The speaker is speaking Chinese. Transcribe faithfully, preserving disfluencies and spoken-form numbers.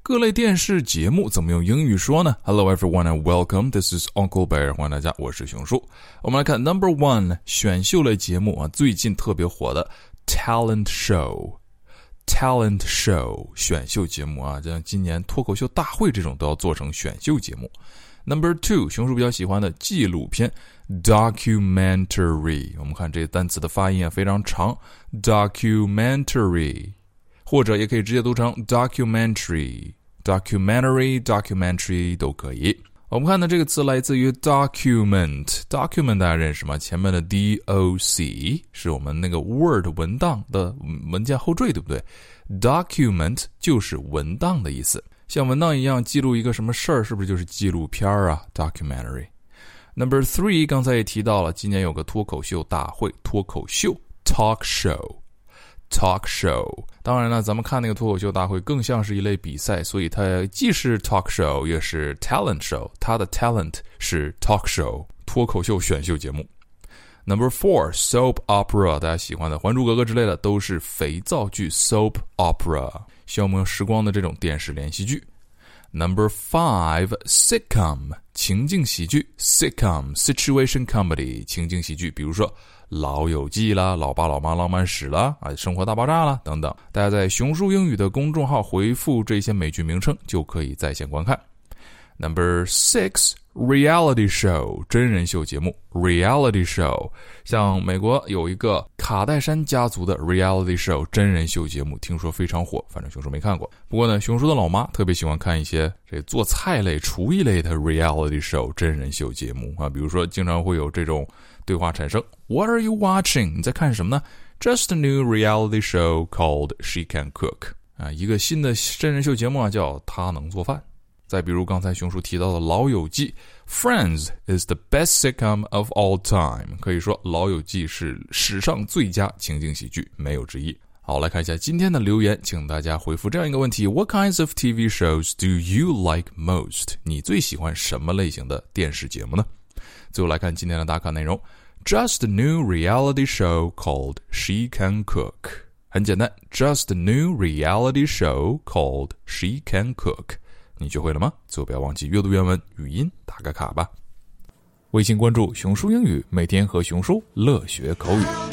各类电视节目怎么用英语说呢？ Hello everyone and welcome. This is Uncle Bear. 欢迎大家，我是熊叔。我们来看 Number one 选秀类节目啊，最近特别火的 Talent Show。Talent Show 选秀节目啊，像今年脱口秀大会这种都要做成选秀节目。Number two 熊叔比较喜欢的纪录片 Documentary。 我们看这个单词的发音啊非常长， Documentary， 或者也可以直接读成 Documentary Documentary Documentary 都可以。我们看的这个词来自于 document document 大家认识吗？前面的 D O C 是我们那个 Word 文档的文件后缀，对不对？ Document 就是文档的意思，像文档一样记录一个什么事儿，是不是就是纪录片啊？ Documentary。 Number three 刚才也提到了，今年有个脱口秀大会，脱口秀 Talk Show Talk Show。 当然呢，咱们看那个脱口秀大会更像是一类比赛，所以它既是 Talk Show 也是 Talent Show， 它的 Talent 是 Talk Show 脱口秀选秀节目。 Number four Soap Opera， 大家喜欢的还珠格格之类的都是肥皂剧 Soap Opera， 消磨时光的这种电视连续剧。 Number five Sitcom 情境喜剧 Sitcom Situation Comedy 情境喜剧，比如说老友记啦，老爸老妈浪漫史啦，啊，生活大爆炸啦等等，大家在熊叔英语的公众号回复这些美剧名称就可以在线观看。 Number six Reality Show 真人秀节目 Reality Show， 像美国有一个卡戴珊家族的 Reality Show 真人秀节目，听说非常火，反正熊叔没看过。不过呢，熊叔的老妈特别喜欢看一些这做菜类厨艺类的 Reality Show 真人秀节目啊，比如说经常会有这种对话产生 What are you watching？ 你在看什么呢？ Just a new reality show called She Can Cook 啊，一个新的真人秀节目啊，叫她能做饭。再比如刚才熊叔提到的老友记 Friends is the best sitcom of all time， 可以说老友记是史上最佳情景喜剧，没有之一。好，来看一下今天的留言，请大家回复这样一个问题： What kinds of T V shows do you like most？ 你最喜欢什么类型的电视节目呢？最后来看今天的打卡内容， Just a new reality show called She Can Cook。 很简单， Just a new reality show called She Can Cook。 你学会了吗？最后不要忘记阅读原文语音打个卡吧。微信关注熊叔英语，每天和熊叔乐学口语。